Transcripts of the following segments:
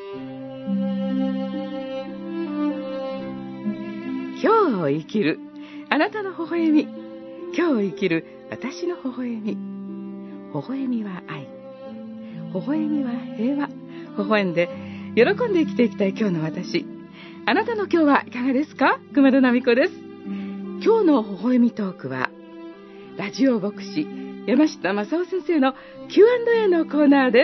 今日を生きるあなたの微笑み、今日を生きる私の微笑み。微笑みは愛、微笑みは平和。微笑んで喜んで生きていきたい今日の私。あなたの今日はいかがですか？熊田奈美子です。今日の微笑みトークはラジオ牧師山下正夫先生の Q&A のコーナーです。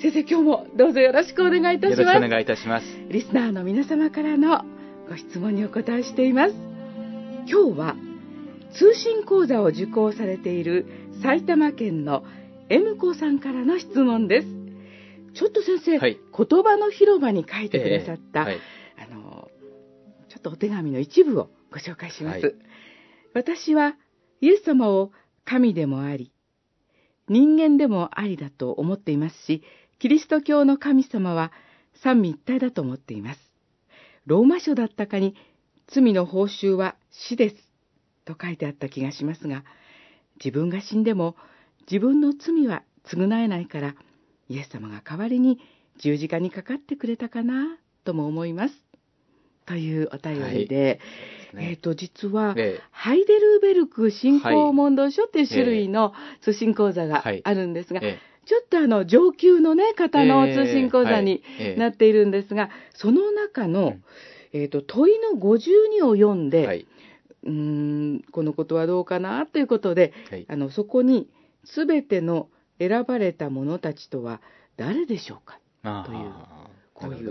先生、今日もどうぞよろしくお願いいたします。 よろしくお願いいたします。 リスナーの皆様からのご質問にお答えしています。今日は通信講座を受講されている埼玉県の M 子さんからの質問です。ちょっと先生、 はい、 言葉の広場に書いてくださった、ちょっとお手紙の一部をご紹介します。私はイエス様を神でもあり人間でもありだと思っていますし、キリスト教の神様は三位一体だと思っています。ローマ書だったかに罪の報酬は死ですと書いてあった気がしますが、自分が死んでも自分の罪は償えないから、イエス様が代わりに十字架にかかってくれたかなとも思いますというお便りで、実は、ハイデルベルク信仰問答書っていう種類の通信講座があるんですが、ちょっと上級の、方の通信講座になっているんですが、その中の、問いの52を読んで、このことはどうかなということで、そこにすべての選ばれた者たちとは誰でしょうかという、こういう、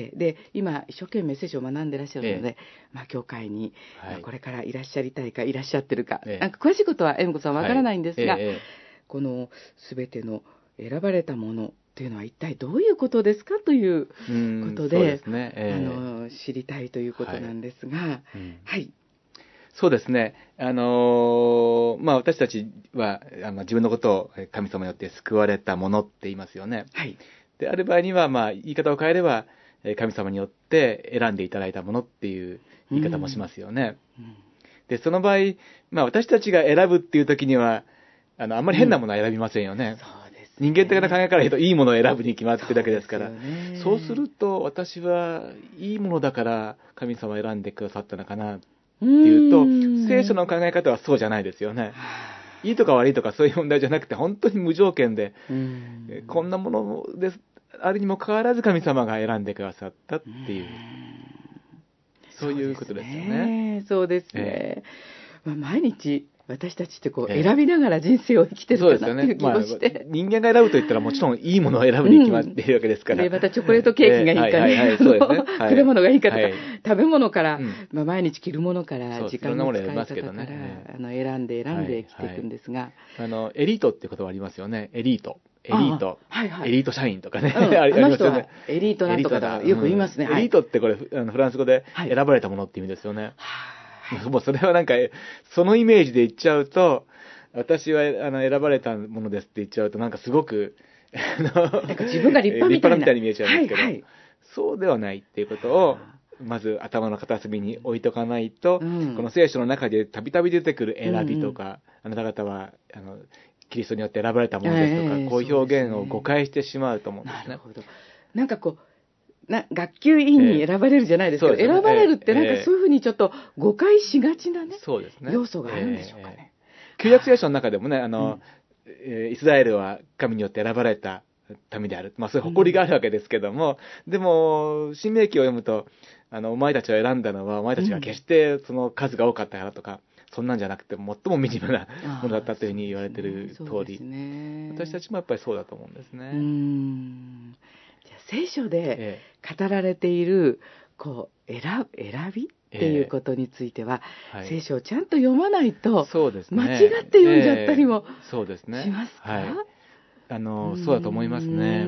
で今一生懸命聖書を学んでいらっしゃるので、教会に、これからいらっしゃりたいかいらっしゃってるか、なんか詳しいことは恵美子さんわからないんですが、このすべての選ばれた者というのは一体どういうことですかということで、知りたいということなんですが、 そうですね。私たちは自分のことを神様によって救われたものって言いますよね。である場合には、言い方を変えれば神様によって選んでいただいたものっていう言い方もしますよね。でその場合、私たちが選ぶっていう時にはあんまり変なものは選びませんよね。人間的な考えから言うといいものを選ぶに決まってるだけですから、そうすると私はいいものだから神様を選んでくださったのかなっていうと、聖書の考え方はそうじゃないですよね。いいとか悪いとかそういう問題じゃなくて、本当に無条件で、こんなものですあるにもかかわらず神様が選んでくださったっていう、そういうことですよね。 そうですね。毎日私たちって選びながら人生を生きてるかなっていう気もして、 人間が選ぶといったらもちろんいいものを選ぶに決まっているわけですから、 またチョコレートケーキがいいかね、果物がいいかとか、食べ物から、毎日着るものから時間の使い方から選んで生きていくんですが、 エリートっていう言葉ありますよね。エリート社員とかね、 ありますよね。エリートなんとかだよく言いますね。 エリートってこれフランス語で選ばれたものって意味ですよね。もうそれはなんかそのイメージで言っちゃうと、私は選ばれたものですって言っちゃうと、なんかすごくなんか自分が立派みたいに見えちゃうんですけど、そうではないっていうことをまず頭の片隅に置いとかないと、この聖書の中でたびたび出てくる選びとか、あなた方はキリストによって選ばれたものですとか、こういう表現を誤解してしまうと思うんですね。 なるほど。なんか学級委員に選ばれるじゃないですけど、選ばれるってなんかそういうふうにちょっと誤解しがちなね、要素があるんでしょうかね。 旧約聖書の中でもね、イスラエルは神によって選ばれた民である、そういう誇りがあるわけですけども、でも新明記を読むと、お前たちを選んだのはお前たちが決してその数が多かったからとか、そんなんじゃなくて最も惨めなものだったというふうに言われている通り、私たちもやっぱりそうだと思うんですね。 聖書で語られている選びっていうことについては、聖書をちゃんと読まないと間違って読んじゃったりもしますか？ そうだと思いますね。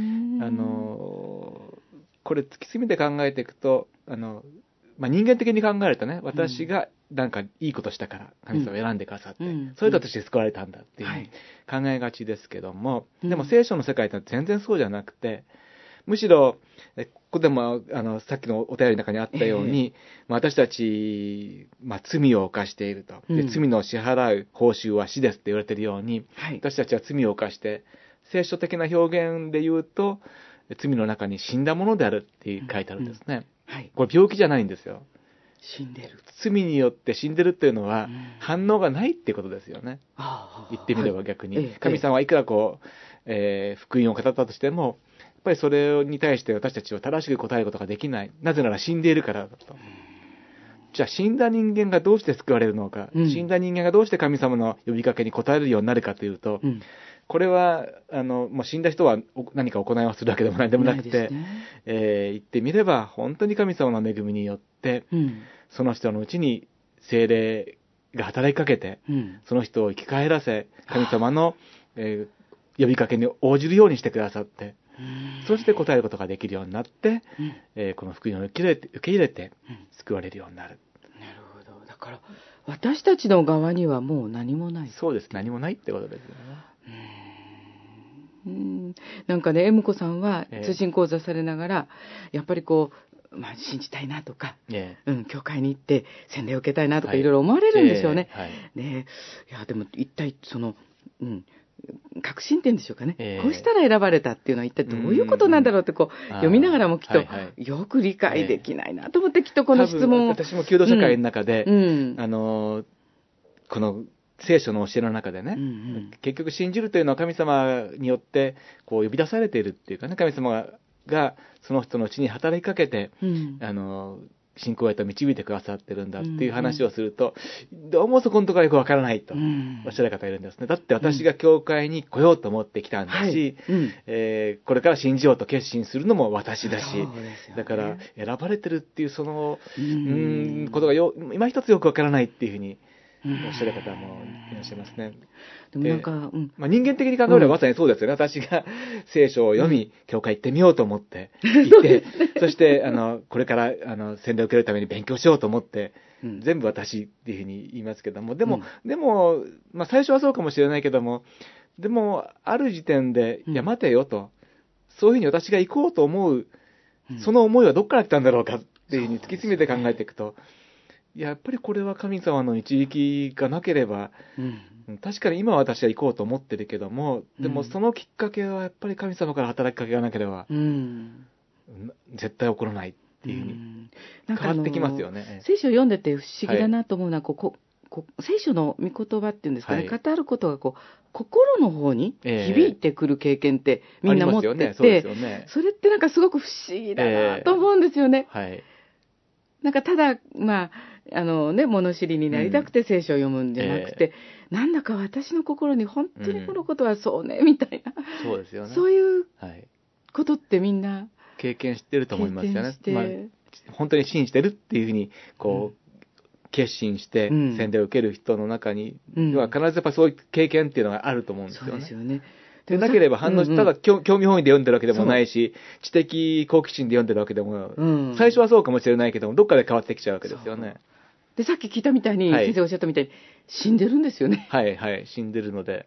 これ突き詰めて考えていくと、人間的に考えるとね、私がなんかいいことしたから神様を選んでくださって、それで私救われたんだっていうふうに考えがちですけども、でも聖書の世界って全然そうじゃなくて、むしろここでもさっきのお便りの中にあったように、私たち、罪を犯していると、で罪の支払う報酬は死ですって言われているように、私たちは罪を犯して、聖書的な表現で言うと、 罪の中に死んだものであるって書いてあるんですね。 はい、 これ病気じゃないんですよ。 死んでる。 罪によって死んでるっていうのは、反応がないってことですよね。言ってみれば逆に。はい、神様はいくらこう、福音を語ったとしても、やっぱりそれに対して私たちは正しく答えることができない。なぜなら死んでいるからだと。じゃあ死んだ人間がどうして救われるのか、死んだ人間がどうして神様の呼びかけに応えるようになるかというと、これはもう死んだ人は何か行いをするわけでも何でもなくて、言ってみれば本当に神様の恵みによって、その人のうちに聖霊が働きかけて、その人を生き返らせ、神様の、呼びかけに応じるようにしてくださって、そして答えることができるようになって、この福音を受け入れて救われるようになる。 なるほど。だから私たちの側にはもう何もない。 そうです。何もないってことですよね。なんかね、恵美子さんは通信講座されながら、やっぱりこう、信じたいなとか、教会に行って洗礼を受けたいなとかいろいろ思われるんでしょうね。ね、いやでも一体その、確信点でしょうかね、こうしたら選ばれたっていうのは一体どういうことなんだろうってこう読みながらもきっとよく理解できないなと思って、きっとこの質問を私も求道社会の中で、この聖書の教えの中でね、結局信じるというのは神様によってこう呼び出されているっていうかね、神様がその人のうちに働きかけて、信仰へと導いてくださってるんだっていう話をすると、どうもそこのところはよくわからないとおっしゃる方がいるんですね。だって私が教会に来ようと思ってきたんだし、これから信じようと決心するのも私だし、だから選ばれてるっていうそのことが今一つよくわからないっていうふうにおっしゃる方もいらっしゃいますね。 でもなんか、 人間的に考えればまさにそうですよね。私が聖書を読み、教会行ってみようと思って行って、そしてこれから洗礼を受けるために勉強しようと思って、全部私っていうふうに言いますけども、でも、最初はそうかもしれないけども、でもある時点で、いや待てよと、そういうふうに私が行こうと思う、その思いはどっから来たんだろうかっていうふうに突き詰めて考えていくと、やっぱりこれは神様の導きがなければ、確かに今は私は行こうと思ってるけども、でもそのきっかけはやっぱり神様から働きかけがなければ、絶対起こらないっていうふうに変わってきますよね。 聖書を読んでて不思議だなと思うのは、聖書の御言葉っていうんですかね、語ることが心の方に響いてくる経験ってみんな持ってて、それってなんかすごく不思議だなと思うんですよね。なんかただ物知りになりたくて聖書を読むんじゃなくて、なんだか私の心に本当にこのことはそうねみたいな、 そうですよね。 そういうことってみんな経験してると思いますよね。本当に信じてるっていうふうにこう、決心して洗礼を受ける人の中には必ずやっぱりそういう経験っていうのがあると思うんですよね。 そうですよね。 でなければ反応ただ興味本位で読んでるわけでもないし、知的好奇心で読んでるわけでも、最初はそうかもしれないけども、どっかで変わってきちゃうわけですよね。 で、さっき聞いたみたいに、先生がおっしゃったみたいに、死んでるんですよね。 死んでるので。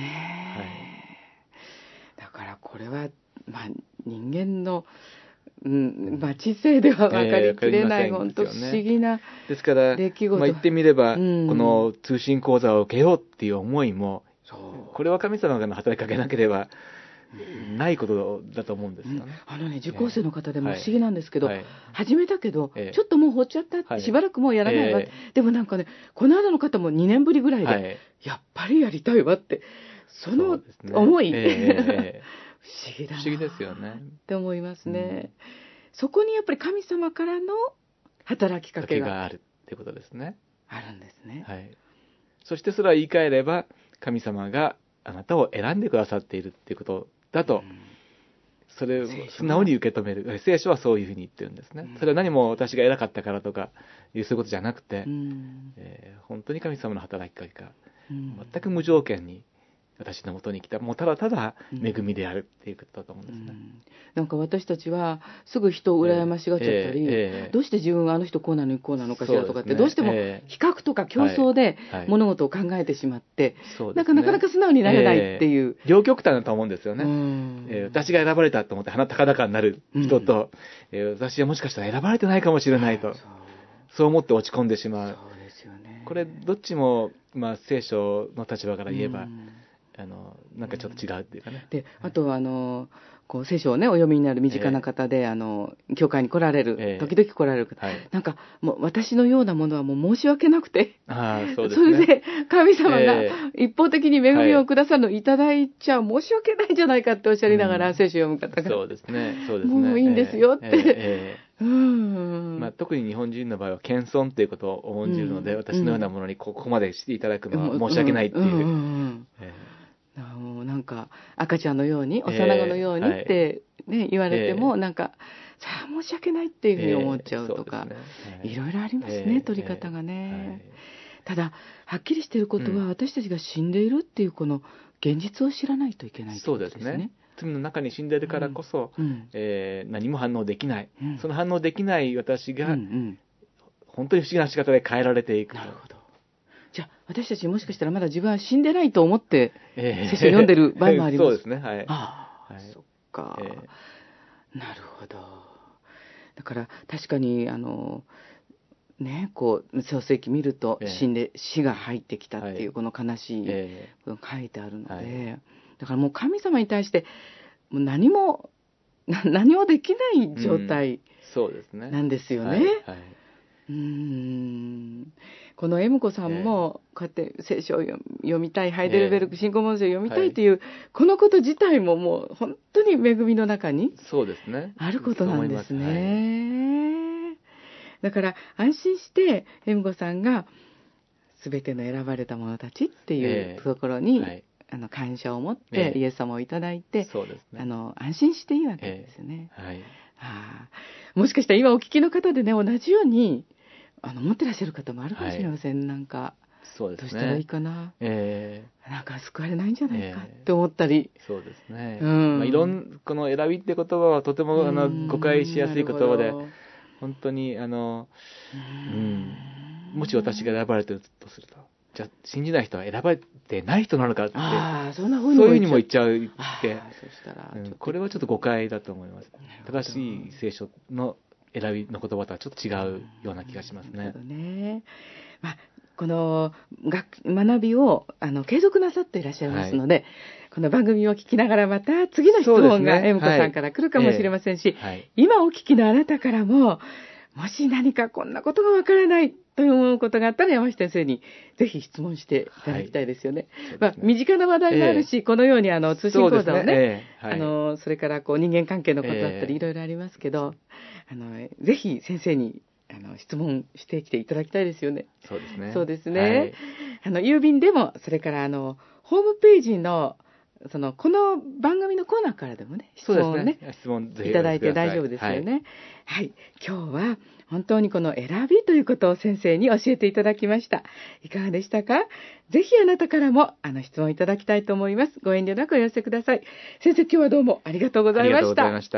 だからこれは、人間の、知性では分かりきれない、本当不思議な出来事。 ですから、言ってみれば、この通信講座を受けようっていう思いも、これは神様が働きかけなければないことだと思うんですよね。 受講生の方でも不思議なんですけど、始めたけど、ちょっともう放っちゃったって、しばらくもうやらないわ、でもなんかね、この間の方も2年ぶりぐらいで、やっぱりやりたいわって、その思い、不思議だな。 不思議ですよね。 って思いますね。そこにやっぱり神様からの働きかけがあるってことですね。 あるんですね。 そしてそれは言い換えれば、神様があなたを選んでくださっているっていうことだと、それを素直に受け止める。聖書はそういうふうに言ってるんですね。それは何も私が偉かったからとかそういうことじゃなくて、本当に神様の働きかけが全く無条件に私の元に来た、もうただただ恵みであるっていうことだと思うんですね。 なんか私たちはすぐ人を羨ましがっちゃったり、どうして自分はあの人こうなのにこうなのかしらとかって、どうしても比較とか競争で物事を考えてしまって、なかなか素直になれないっていう。 両極端だと思うんですよね。私が選ばれたと思って鼻高々になる人と、私はもしかしたら選ばれてないかもしれないと、そう思って落ち込んでしまう。これどっちも、聖書の立場から言えば、 なんかちょっと違うっていうかね。 で、あとこう聖書をねお読みになる身近な方で、教会に来られる、時々来られる方、なんかもう私のようなものはもう申し訳なくて、 そうですね、 それで神様が一方的に恵みをくださるのをいただいちゃ申し訳ないんじゃないかっておっしゃりながら、聖書を読む方が、 そうですね、 もういいんですよって、 特に日本人の場合は謙遜ということを重んじるので、私のようなものにここまでしていただくのは申し訳ないっていう。 もうなんか赤ちゃんのように幼子のようにって、ね、言われても、なんかさあ申し訳ないっていうふうに思っちゃうとか、いろいろありますね、取り方がね。ただはっきりしていることは、私たちが死んでいるっていうこの現実を知らないといけないということですね。そうですね。 罪の中に死んでいるからこそ、何も反応できない、その反応できない私が、本当に不思議な仕方で変えられていく。 なるほど。じゃあ私たちもしかしたらまだ自分は死んでないと思って聖書を読んでる場合もあります。 そうですね。はい。 そっか、なるほど。だから確かにね、こう創世記見ると死が入ってきたっていうこの悲しいことが書いてあるので、だからもう神様に対してもう何もできない状態なんですよね。このエムコさんもこうやって聖書を読みたい、ハイデルベルク信仰文書を読みたいという、このこと自体ももう本当に恵みの中にあることなんですね。だから安心してエムコさんが全ての選ばれた者たちっていうところに、感謝を持ってイエス様をいただいて、安心していいわけですよね。もしかしたら今お聞きの方でね、同じように持ってらっしゃる方もあるかもしれません。なんかどうしたらいいかな、なんか救われないんじゃないかって思ったり。 そうですね。この選びって言葉はとても誤解しやすい言葉で、本当にもし私が選ばれてるとすると、じゃあ信じない人は選ばれてない人なのかって、そういうふうにも言っちゃうって、これはちょっと誤解だと思います。正しい聖書の選びの言葉とはちょっと違うような気がしますね。 この学びを継続なさっていらっしゃいますので、この番組を聞きながらまた次の質問がエムコさんから来るかもしれませんし、今お聞きのあなたからも、もし何かこんなことがわからないと思うことがあったら、山下先生にぜひ質問していただきたいですよね。身近な話題もあるし、このように通信講座をね、それから人間関係のことだったりいろいろありますけど、ぜひ先生に質問してきていただきたいですよね。 そうですね。 そうですね。郵便でも、それからホームページのこの番組のコーナーからでもね、質問をね、いただいて大丈夫ですよね。はい。今日は本当にこの選びということを先生に教えていただきました。いかがでしたか？ぜひあなたからも質問いただきたいと思います。ご遠慮なくお寄せください。先生、今日はどうもありがとうございました。ありがとうございました。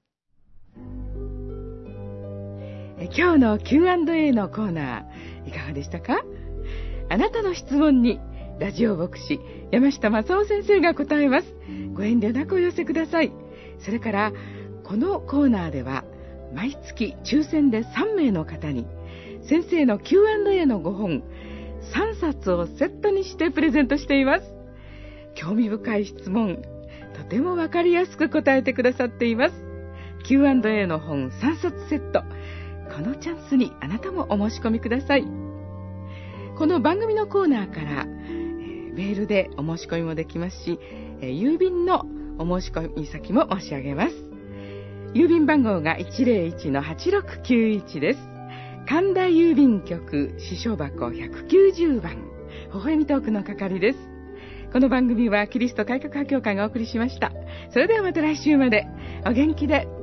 今日の Q&A のコーナー、いかがでしたか？あなたの質問にラジオ牧師山下正夫先生が答えます。ご遠慮なくお寄せください。それからこのコーナーでは毎月抽選で3名の方に先生の Q&A の5本3冊をセットにしてプレゼントしています。興味深い質問、とてもわかりやすく答えてくださっています。 Q&A の本3冊セット、このチャンスにあなたもお申し込みください。この番組のコーナーからメールでお申し込みもできますし、郵便のお申し込み先も申し上げます。郵便番号が 101-8691 です。神田郵便局支所箱190番、微笑みトークの係です。この番組はキリスト改革派協会がお送りしました。それではまた来週までお元気で。